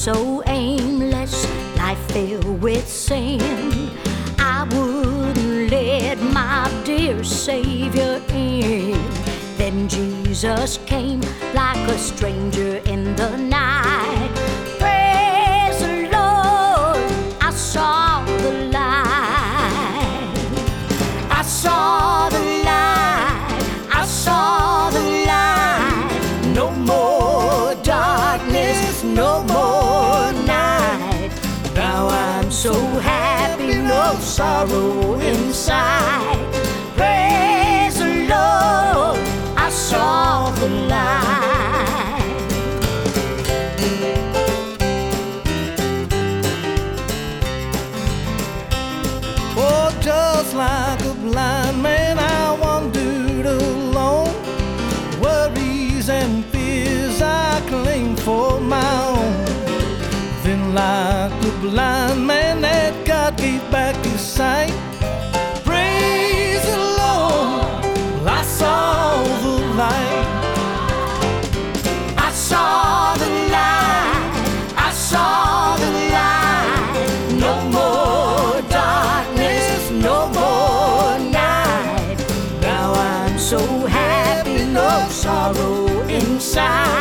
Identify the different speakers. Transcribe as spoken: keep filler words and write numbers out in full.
Speaker 1: so aimless, life filled with sin. I wouldn't let my dear Savior in. Then Jesus came like a stranger in the night. Praise the Lord, I saw the light. I saw the light, I saw the light. No more darkness, no more night. Now I'm so happy, no sorrow inside. Praise the Lord, I saw the light.
Speaker 2: Oh, just like a blind man, I wandered alone. Worries and fears I claimed for my own. Then like a blind man, that God gave back his sight. Praise the Lord, I saw the light.
Speaker 1: I saw the light, I saw the light. No more darkness, no more night. Now I'm so happy, no sorrow inside.